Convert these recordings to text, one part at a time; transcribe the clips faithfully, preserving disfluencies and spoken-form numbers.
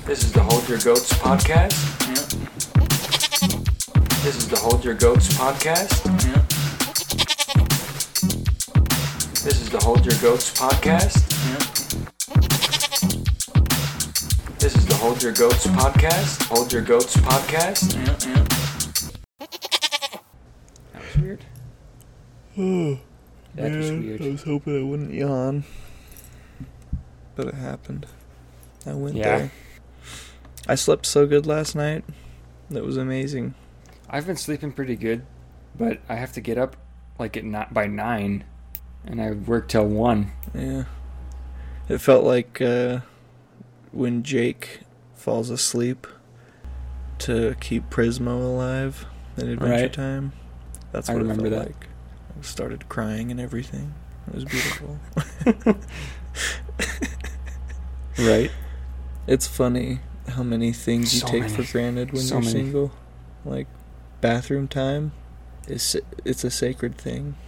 This is the Hold Your Goats podcast. Yeah. This is the Hold Your Goats podcast. Yeah. This is the Hold Your Goats podcast. Yeah. This is the Hold Your Goats podcast. Hold Your Goats podcast. Yeah. Yeah. That was weird. Oh, That was man, weird. I was hoping I wouldn't yawn. But it happened. I went Yeah. there. I slept so good last night. That was amazing. I've been sleeping pretty good, but I have to get up like at not by nine, and I work till one. Yeah. It felt like uh, when Jake falls asleep to keep Prismo alive in Adventure Right. Time. That's I what remember it felt that. like. I started crying and everything. It was beautiful. Right. It's funny how many things you So take many. for granted when So you're many. single. Like, bathroom time is it's a sacred thing.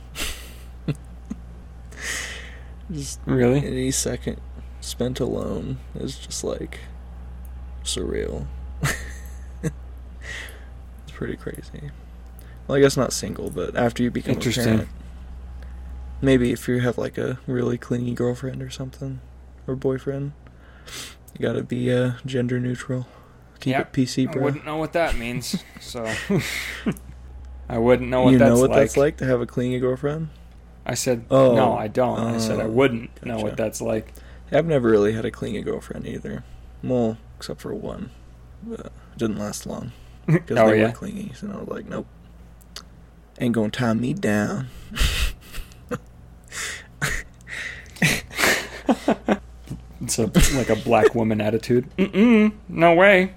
Just Really? any second spent alone is just like surreal. It's pretty crazy. Well, I guess not single, but after you become a Interesting. parent. Maybe if you have like a really clingy girlfriend or something, or boyfriend, you gotta be uh, gender neutral. Keep Yep. it P C, I bro. wouldn't know what that means, so I wouldn't know what you that's know what like. that's like to have a clingy girlfriend? I said, Oh. no, I don't. I said I Oh, wouldn't know gotcha. what that's like. I've never really had a clingy girlfriend either. Well, except for one. But it didn't last long. Because Oh, they yeah? were clingy. So I was like, nope. Ain't gonna tie me down. It's a, like a black woman attitude. Mm-mm, no way.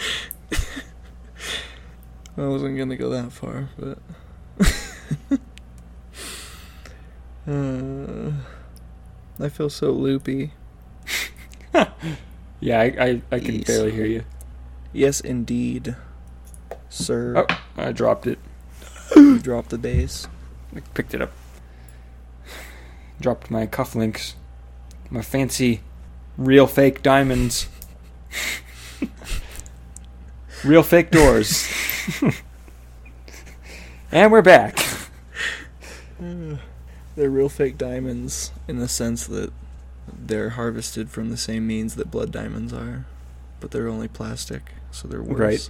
I wasn't gonna go that far, but... uh, I feel so loopy. Yeah, I, I, I can Yes. barely hear you. Yes, indeed. Sir. Oh, I dropped it. You dropped the bass. I picked it up. Dropped my cufflinks. My fancy, real fake diamonds. Real fake doors. And we're back. Uh, they're real fake diamonds in the sense that they're harvested from the same means that blood diamonds are, but they're only plastic, so they're worse.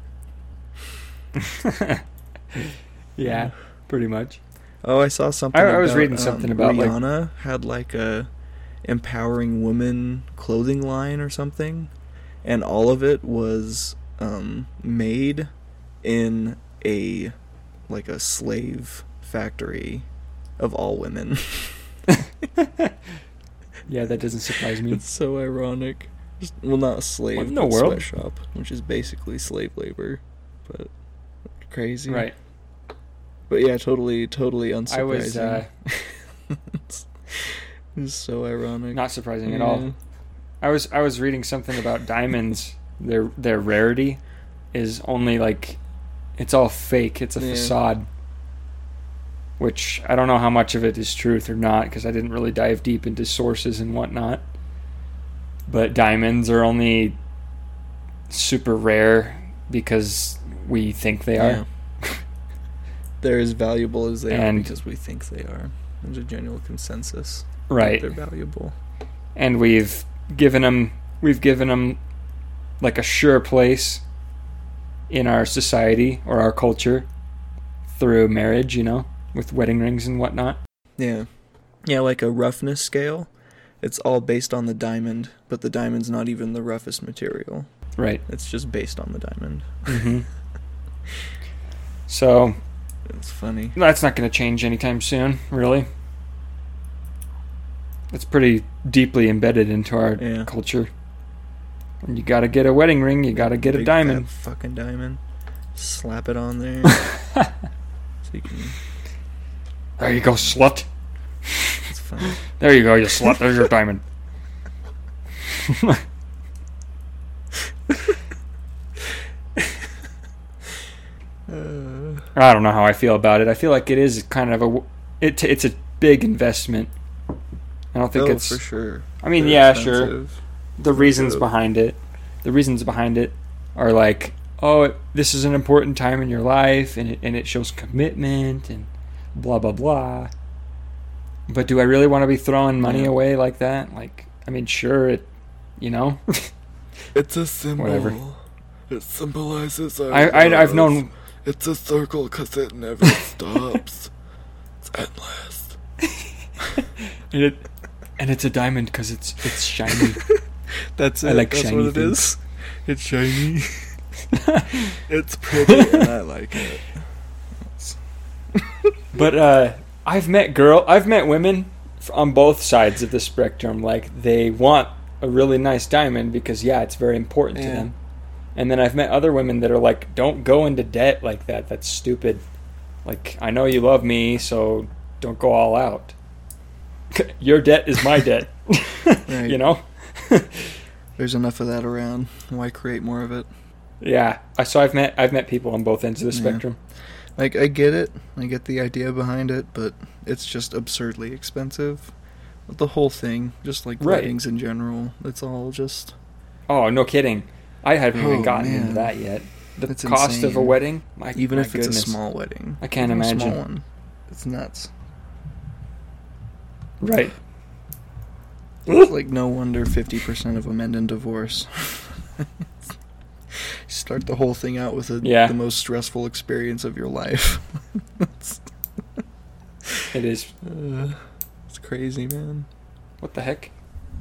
Right. Yeah, pretty much. Oh, I saw something. I- I was about, reading um, something about, like- Rihanna had like a empowering women clothing line or something, and all of it was um, made in a like a slave factory of all women. Yeah, that doesn't surprise me. It's so ironic. Just, well, not a slave, What in the but world? sweatshop, which is basically slave labor, but crazy. Right. But yeah, totally, totally unsurprising. I was uh, it's, it's so ironic. not surprising at Yeah. all. I was I was reading something about diamonds. Their their rarity is only like it's all fake. It's a Yeah. facade. Which I don't know how much of it is truth or not because I didn't really dive deep into sources and whatnot. But diamonds are only super rare because we think they Yeah. are. They're as valuable as they And- are because we think they are. There's a general consensus. that Right. They're valuable. And we've given them we've given them like a sure place in our society or our culture through marriage, you know, with wedding rings and whatnot. Yeah. Yeah, like a roughness scale. It's all based on the diamond, but the diamond's not even the roughest material. Right. It's just based on the diamond. Mm-hmm. So It's funny. that's not going to change anytime soon, really. It's pretty deeply embedded into our Yeah. culture. And you got to get a wedding ring, you got to get a Big diamond. fat fucking diamond. Slap it on there. So you can, There you go, slut. it's funny. There you go, you slut. There's your diamond. Uh, I don't know how I feel about it. I feel like it is kind of a it, it's a big investment. I don't think oh, it's for sure. I mean, They're yeah, sure. expensive. The reasons good. behind it. the reasons behind it are like, oh, this is an important time in your life, and it, and it shows commitment, and blah, blah, blah. But do I really want to be throwing money Yeah. away like that? Like, I mean, sure, it, you know? It's a symbol. Whatever. It symbolizes our I, I, I've known... It's a circle because it never stops. It's endless. And, it, and it's a diamond because it's it's shiny. That's it. I like That's shiny what it things. is. It's shiny. It's pretty, and I like it. But uh, I've met girl, I've met women f- on both sides of the spectrum. Like, they want a really nice diamond because, yeah, it's very important to Yeah. them. And then I've met other women that are like, don't go into debt like that. That's stupid. Like, I know you love me, so don't go all out. Your debt is my debt. Right. You know? There's enough of that around. Why create more of it? Yeah. I- So I've met I've met people on both ends of the Yeah. spectrum. Like, I get it. I get the idea behind it, but it's just absurdly expensive. The whole thing, just like Right. weddings in general, it's all just... Oh, no kidding. I haven't even Oh, gotten man. into that yet. The It's cost of a insane. wedding, my, Even my if it's goodness. a small wedding. I can't Even a imagine. small one. It's nuts. Right. It's like, no wonder fifty percent of them end in divorce. Start the whole thing out with a, Yeah. the most stressful experience of your life. it's, It is. uh, it's crazy, man. What the heck?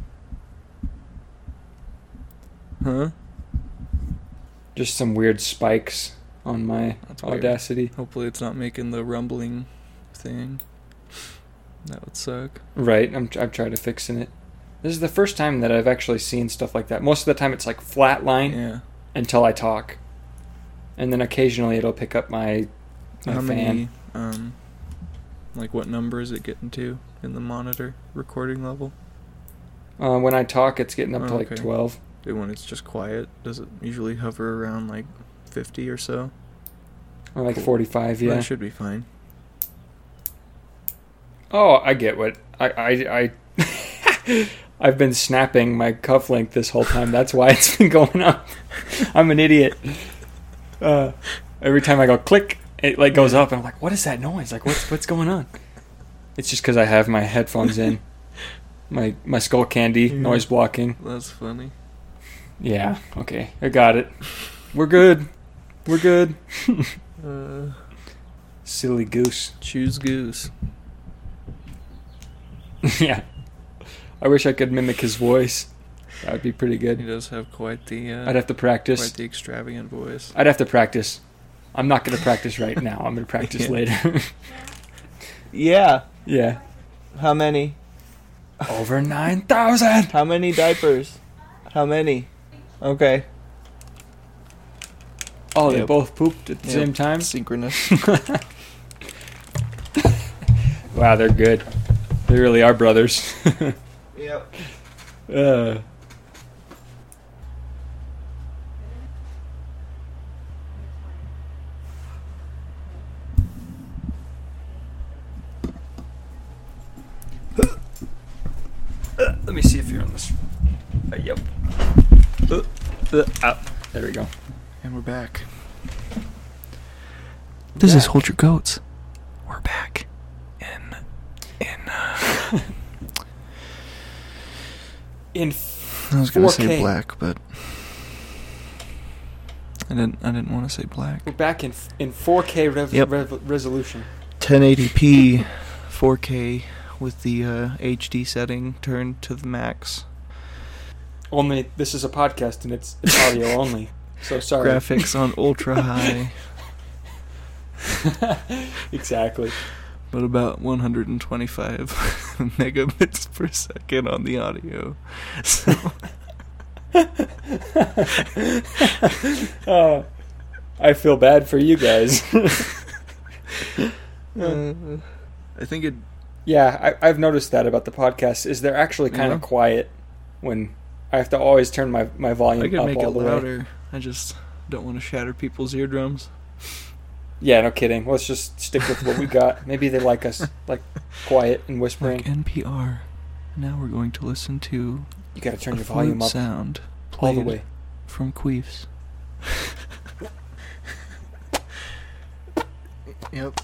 Huh? Just some weird spikes on my That's weird. Audacity. Hopefully it's not making the rumbling thing. That would suck. Right, I'm I'm trying to fixing it. This is the first time that I've actually seen stuff like that. Most of the time it's like flat line Yeah. until I talk. And then occasionally it'll pick up my, my How fan. many, um, like what number is it getting to in the monitor recording level? Uh, when I talk, it's getting up Oh, to like okay. twelve. And when it's just quiet, does it usually hover around like fifty or so? Or like Cool. forty-five, yeah. That should be fine. Oh, I get what I I, I I've been snapping my cufflink this whole time. That's why it's been going up. I'm an idiot. Uh, every time I go click, it like goes up, and I'm like, "What is that noise? Like, what's what's going on?" It's just because I have my headphones in, my my Skull Candy Yeah. noise blocking. That's funny. Yeah. Okay, I got it. We're good. We're good. Uh, Silly goose. choose goose. Yeah. I wish I could mimic his voice. That would be pretty He good. does have quite the uh, I'd have to practice. quite the extravagant voice. I'd have to practice. I'm not going to practice right now. I'm going to practice Yeah. later. Yeah. Yeah. How many? Over nine thousand! How many diapers? How many? Okay. Oh, they Yep. both pooped at the Yep. same time? Synchronous. Wow, they're good. They really are brothers. Yep. uh. Uh, let me see if you're on this. Uh, yep. Uh, uh, out. There we go. And we're back. We're This is back. Hold Your Goats. We're back. In in uh, In I was gonna four say K. black, but I didn't I didn't want to say black. We're back in in four K rev- Yep. rev- resolution. ten eighty p four K with the uh, H D setting turned to the max. Only this is a podcast and it's, it's audio only. So sorry. Graphics on ultra high, Exactly. but about one hundred twenty-five megabits per second on the audio. So Oh, I feel bad for you guys. uh, I think it Yeah, I, I've noticed that about the podcast. Is they're actually kind of Yeah. quiet when I have to always turn my, my volume I could up make all it the way. louder. I just don't want to shatter people's eardrums. Yeah, no kidding. Let's just stick with what we got. Maybe they like us like quiet and whispering. Like N P R. Now we're going to listen to You got to turn a your volume flute up sound all the played way. from Queefs. Yep.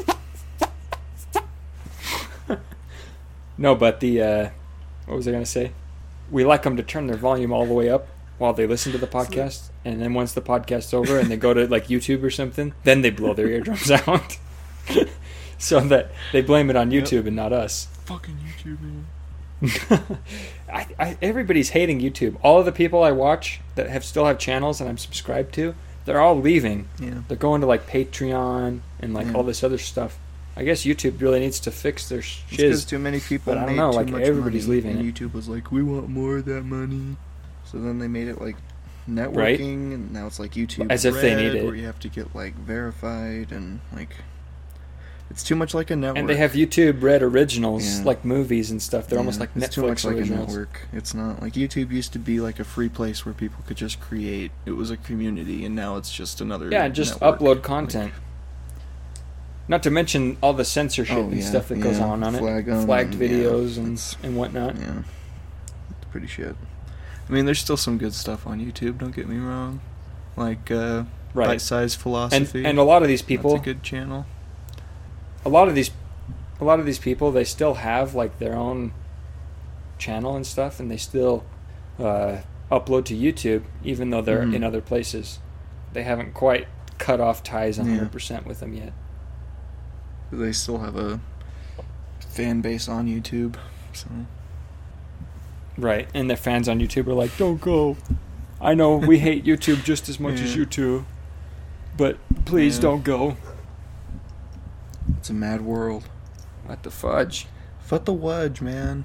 No, but the uh, what was I gonna say? We like them to turn their volume all the way up while they listen to the podcast, and then once the podcast's over and they go to like YouTube or something, then they blow their eardrums out. So that they blame it on YouTube yep. and not us. Fucking YouTube, man. I, I, everybody's hating YouTube. All of the people I watch that have still have channels and I'm subscribed to, they're all leaving. Yeah. They're going to like Patreon and like yeah. all this other stuff. I guess YouTube really needs to fix their shiz. Because too many people but I don't made know, too like much everybody's money, leaving and it. YouTube was like, we want more of that money. So then they made it like networking, right? and now it's like YouTube as if Red, they need it, where you have to get like verified and like. It's too much like a network. And they have YouTube Red originals, yeah. like movies and stuff. They're yeah, almost like it's Netflix too much originals. like a network. It's not like YouTube used to be like a free place where people could just create. It was a community, and now it's just another. Yeah, just network. upload content. Like, not to mention all the censorship oh, and yeah, stuff that yeah. goes on on Flag it, on flagged and, videos yeah, and and whatnot. Yeah, it's pretty shit. I mean, there's still some good stuff on YouTube. Don't get me wrong, like uh, Right. Bite-Sized Philosophy. And and a lot of these people, that's a good channel. a lot of these, a lot of these people, they still have like their own channel and stuff, and they still uh, upload to YouTube, even though they're Mhm. in other places. They haven't quite cut off ties one hundred Yeah. percent with them yet. They still have a fan base on YouTube, so. Right, and their fans on YouTube are like, "Don't go. I know we hate YouTube just as much Yeah. as you two, but please Yeah. don't go." It's a mad world. What the fudge? Fut the wudge, man.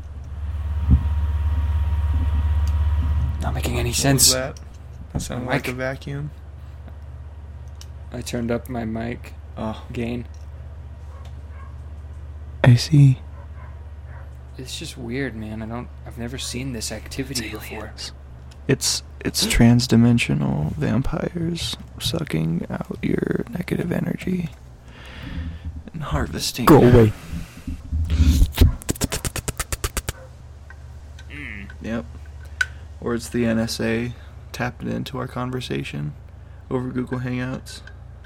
Not making any What was sense. that? That sounded My like a mic. vacuum. I turned up my mic Oh, gain. I see. It's just weird, man. I don't. I've never seen this activity before. It's it's trans-dimensional vampires sucking out your negative energy and harvesting. away. Yep. Or it's the N S A tapping into our conversation over Google Hangouts.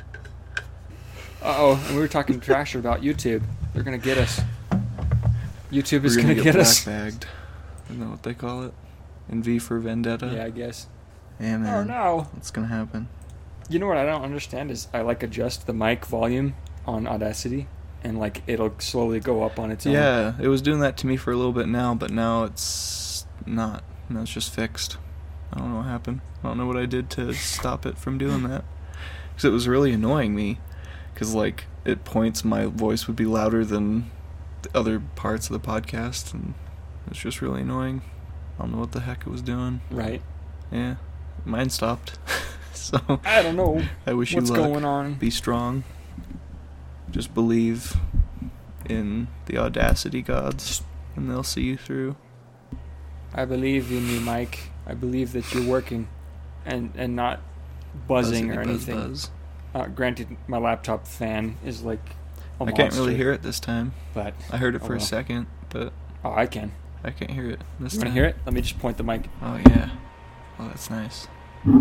Uh oh, and we were talking trash about YouTube. They're gonna get us. YouTube is We're gonna, gonna get, get us. black-bagged. Isn't that what they call it? In V for Vendetta? Yeah, I guess. Yeah, man. Oh no. What's gonna happen? You know what I don't understand is I like adjust the mic volume on Audacity, and like it'll slowly go up on its own. Yeah, it was doing that to me for a little bit now, but now it's not. Now it's just fixed. I don't know what happened. I don't know what I did to stop it from doing that. Because it was really annoying me. Because, like, at points my voice would be louder than the other parts of the podcast, and it was just really annoying. I don't know what the heck it was doing. Right. Yeah. Mine stopped. So, I don't know I wish what's you luck. going on. Be strong. Just believe in the Audacity gods, and they'll see you through. I believe in you, Mike. I believe that you're working, and and not buzzing Buzzing or buzz anything. buzz. Uh, granted, my laptop fan is like a I can't really monster, hear it this time. but I heard it Oh, for a well. second, but oh, I can. I can't hear it this You want time. to hear it? Let me just point the mic. Oh yeah. Oh, that's nice.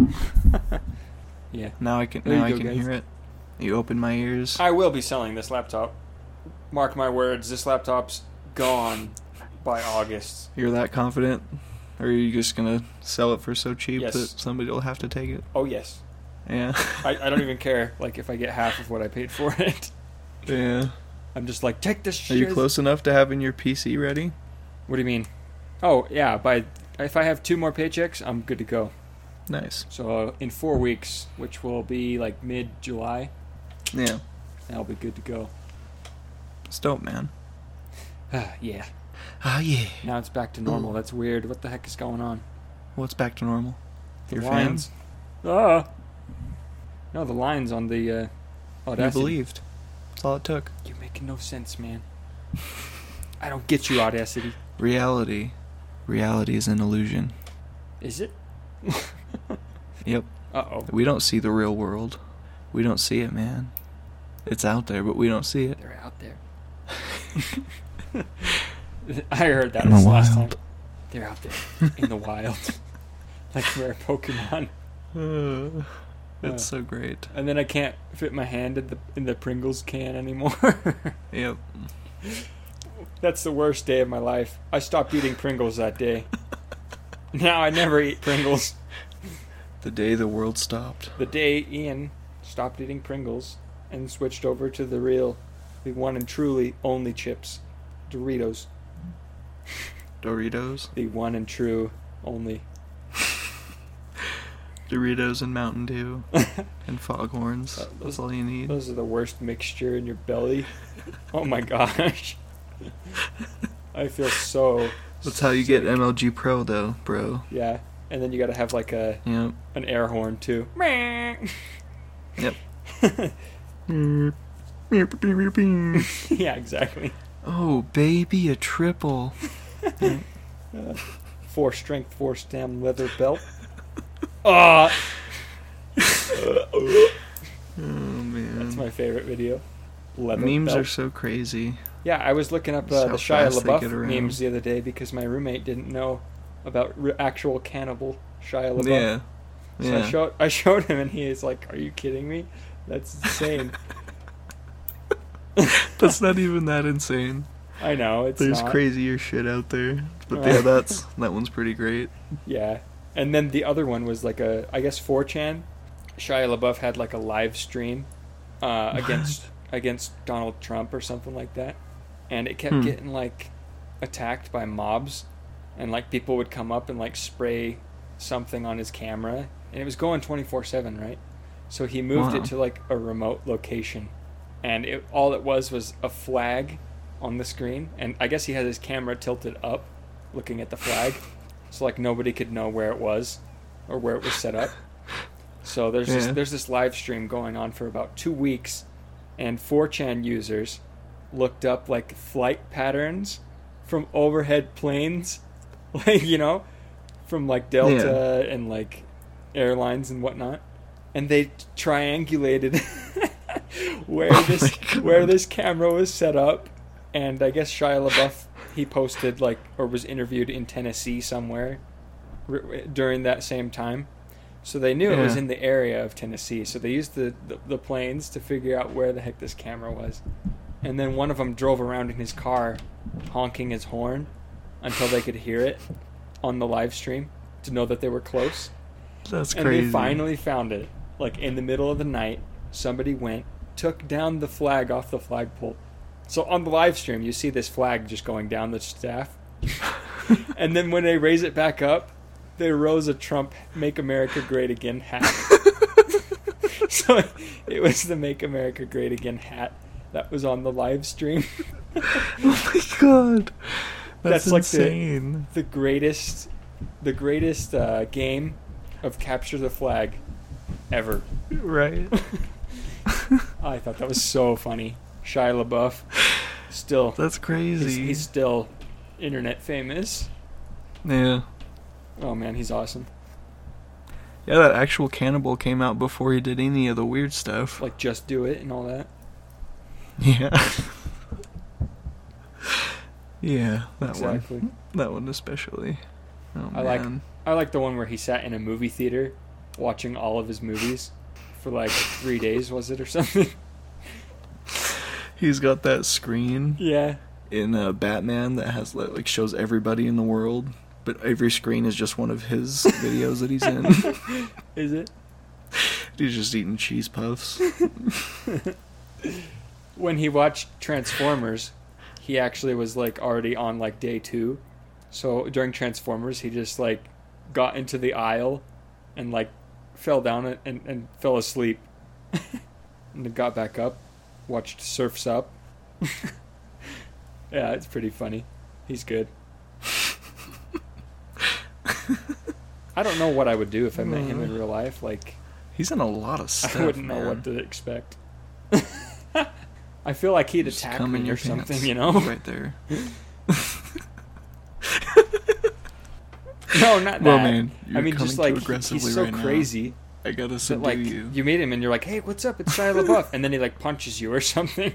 Yeah. Now I can. There you now I go, can guys. hear it. You open my ears. I will be selling this laptop. Mark my words, this laptop's gone by August. You're that confident, or are you just gonna sell it for so cheap Yes. that somebody will have to take it? Oh, yes. Yeah. I, I don't even care, like, if I get half of what I paid for it. Yeah. I'm just like, take this Are shit. you close enough to having your P C ready? What do you mean? Oh, yeah, by if I have two more paychecks, I'm good to go. Nice. So uh, in four weeks, which will be like mid-July, Yeah. I'll be good to go. It's dope, man. Yeah. Ah, yeah. Now it's back to normal. That's weird. What the heck is going on? What's back to normal? The Your lines. Ah. No, the lines on the uh, You Audacity. believed. That's all it took. You're making no sense, man. I don't get you, Audacity. Reality. Reality is an illusion. Is it? Yep. Uh-oh. We don't see the real world. We don't see it, man. It's out there, but we don't see it. They're out there. I heard that In the was last time. wild. They're out there in the wild. like rare Pokemon. Uh, it's Uh. so great. And then I can't fit my hand in the in the Pringles can anymore. Yep. That's the worst day of my life. I stopped eating Pringles that day. Now I never eat Pringles. The day the world stopped. The day Ian stopped eating Pringles and switched over to the real, the one and truly only chips, Doritos. Doritos. The one and true only. Doritos and Mountain Dew. And Foghorns. Uh, those- That's all you need. Those are the worst mixture in your belly. Oh my gosh. I feel so. That's how you get sick. M L G Pro, though, bro. Yeah, and then you gotta have like a Yep. an air horn too. Yep. Yeah, exactly. Oh, baby, a triple. Uh, four strength, four stem leather belt. Ah, Oh, man. that's my favorite video. Leather Memes belt. are so crazy. Yeah, I was looking up uh, Just the how Shia fast they get LaBeouf around. memes the other day because my roommate didn't know about re- actual cannibal Shia LaBeouf. Yeah. So Yeah. I showed I showed him and he is like, "Are you kidding me? That's insane." That's not even that insane. I know it's There's not. crazier shit out there. But yeah, that's that one's pretty great. Yeah, and then the other one was like a I guess four chan. Shia LaBeouf had like a live stream uh, against against Donald Trump or something like that, and it kept Hmm. getting like attacked by mobs, and like people would come up and like spray something on his camera, and it was going twenty-four seven, right? So he moved Wow. it to like a remote location, and it, all it was was a flag on the screen, and I guess he had his camera tilted up looking at the flag, so like nobody could know where it was or where it was set up. So there's this Yeah. there's this live stream going on for about two weeks, and four chan users looked up like flight patterns from overhead planes, like you know, from like Delta and like airlines and whatnot, and they triangulated where Oh this my God. where this camera was set up, and I guess Shia LaBeouf he posted like or was interviewed in Tennessee somewhere r- during that same time. So they knew it was Yeah. in the area of Tennessee. So they used the, the, the planes to figure out where the heck this camera was. And then one of them drove around in his car honking his horn until they could hear it on the live stream to know that they were close. That's And crazy. they finally found it. Like in the middle of the night, somebody went, took down the flag off the flagpole. So on the live stream, you see this flag just going down the staff. And then when they raise it back up, they rose a Trump "Make America Great Again" hat. So it was the "Make America Great Again" hat that was on the live stream. Oh my god. That's, That's like the- insane. The greatest, the greatest uh, game of capture the flag ever. Right. I thought that was so funny. Shia LaBeouf, still, That's he's, crazy. he's still internet famous. Yeah. Oh man, he's awesome. Yeah, that actual cannibal came out before he did any of the weird stuff. Like Just Do It and all that. Yeah. Yeah, that Exactly. one. That one especially. Oh, I like- man. I like the one where he sat in a movie theater watching all of his movies for like three days, was it, or something? He's got that screen Yeah. in uh, Batman that has li- like shows everybody in the world, but every screen is just one of his videos that he's in. Is it? He's just eating cheese puffs. When he watched Transformers, he actually was like already on like day two. So during Transformers, he just like got into the aisle and like fell down it and, and fell asleep. And then got back up, watched Surf's Up. Yeah, it's pretty funny. He's good. I don't know what I would do if I met him in real life. Like, He's in a lot of stuff. I wouldn't know man. what to expect. I feel like he'd Just attack come in me your or something, pants. you know? Right there. No, not that. Well, man, I you're mean, coming just too like he- aggressively he's so right now. crazy I gotta that subdue like you. you meet him and you're like, "Hey, what's up? It's Shia LaBeouf," and then he like punches you or something.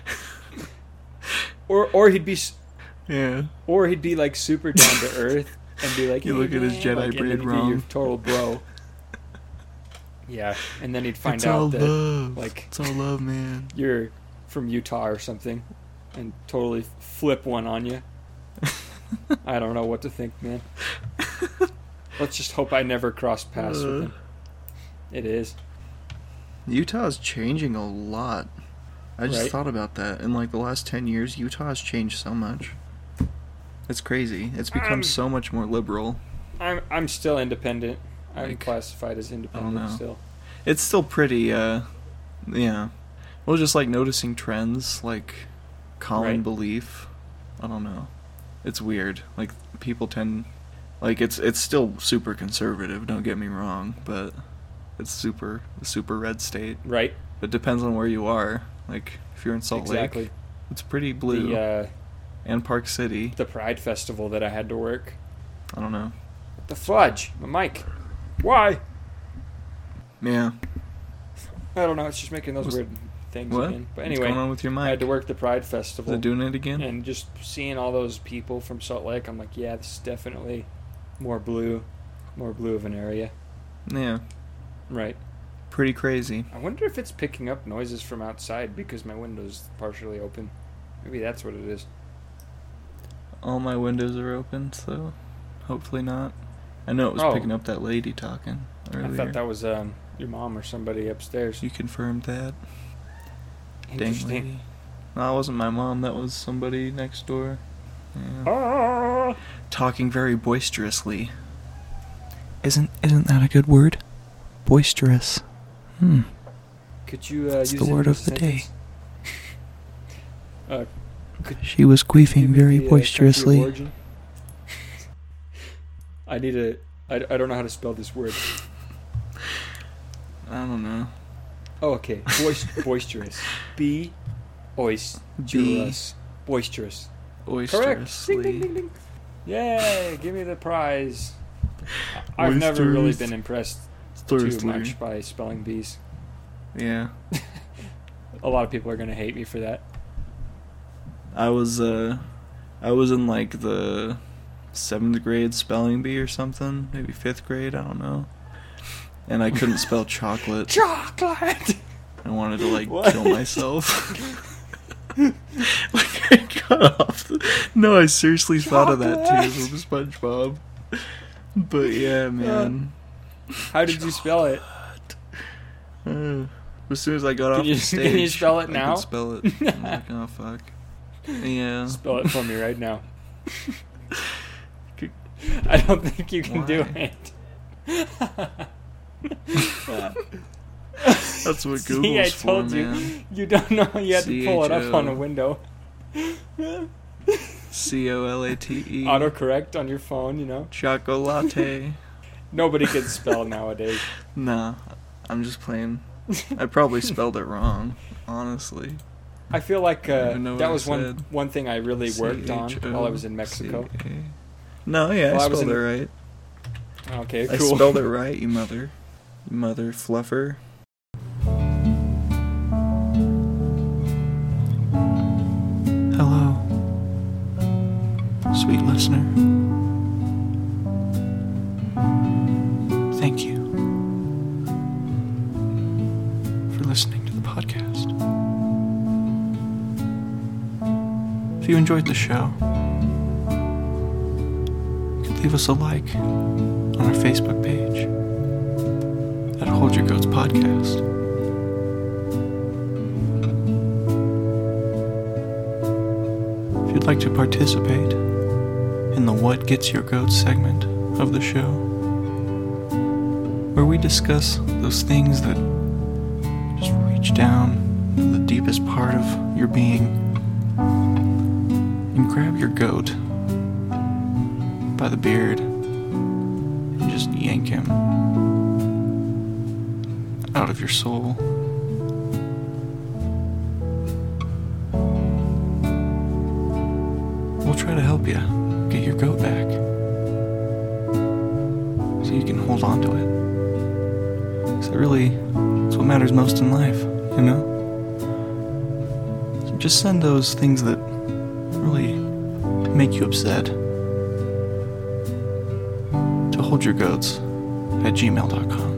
Or or he'd be s- Yeah. or he'd be like super down to earth and be like, You hey, look at his man, Jedi like, and braid then he'd be wrong. your total bro. Yeah, and then he'd find it's out all that love. like It's all love, man. you're from Utah or something, and totally flip one on you. I don't know what to think, man. Let's just hope I never cross paths with him. It is. Utah's changing a lot. I just Right. thought about that. In like the last ten years, Utah has changed so much. It's crazy. It's become Um, so much more liberal. I'm I'm still independent. I'm Like, classified as independent know. still. It's still pretty, uh, yeah. Well, just like noticing trends, like common Right. belief. I don't know. It's weird. Like people tend, like it's it's still super conservative. Don't get me wrong, but it's super super red state. Right? It depends on where you are. Like if you're in Salt Exactly. Lake, it's pretty blue. The uh, And Park City. the Pride Festival that I had to work. I don't know. The fudge, my mic. Why? Yeah. I don't know. It's just making those What's- weird things What? again. But What's anyway, going on with your mic? I had to work the Pride Is Festival. it doing it again? And just seeing all those people from Salt Lake, I'm like, yeah, this is definitely more blue, more blue of an area. Yeah. Right. Pretty crazy. I wonder if it's picking up noises from outside because my window's partially open. Maybe that's what it is. All my windows are open, so hopefully not. I know it was Oh. picking up that lady talking earlier. I thought that was um, your mom or somebody upstairs. You confirmed that. Dang Interesting. lady. No, that wasn't my mom. That was somebody next door. Yeah. Ah. Talking very boisterously. Isn't isn't that a good word? Boisterous. Hmm. Could you uh, It's use the it word in a of the day. sentence? uh, could She was give queefing me very the, uh, country of boisterously. origin? I need a. I, I don't know how to spell this word. I don't know. Oh, okay. Boist- boisterous. B. Oisterous. Boisterous. Correct. Ding, ding, ding, Boisterously. ding. Yay! Give me the prize. I- I've never really Boisterous. been impressed too Boisterously. much by spelling bees. Yeah. A lot of people are gonna hate me for that. I was uh I was in like the seventh grade spelling bee or something, maybe fifth grade, I don't know. And I couldn't spell chocolate. Chocolate. I wanted to like What? kill myself. Like I got off. The, no, I seriously thought of that too from SpongeBob. But yeah, man. How did you spell it? Uh, as soon as I got Can off you- the stage, can you spell it I now? could spell it. I'm like, oh fuck. Yeah. Spell it for me right now. I don't think you can do Why? it. That's what See, Google's I told for, you. man. You don't know. You had to pull it up on a C H O. window. C O L A T E. Autocorrect on your phone, you know. Chocolate. Nobody can spell nowadays. Nah, I'm just playing. I probably spelled it wrong, honestly. I feel like I don't uh, even know that what I was one said. one thing I really worked on C H O while I was in Mexico. C A. No, yeah, While I I was spelled in- it right. Okay, I cool. spelled it right, you mother. You mother fluffer. Hello, sweet listener. Thank you for listening to the podcast. If you enjoyed the show, you could leave us a like on our Facebook page at Hold Your Goats Podcast. If you'd like to participate in the What Gets Your Goats segment of the show, where we discuss those things that just reach down to the deepest part of your being and grab your goat by the beard and just yank him out of your soul. We'll try to help you get your goat back so you can hold on to it. Because it really, it's what matters most in life, you know? So just send those things that really make you upset holdyourgoats at gmail dot com.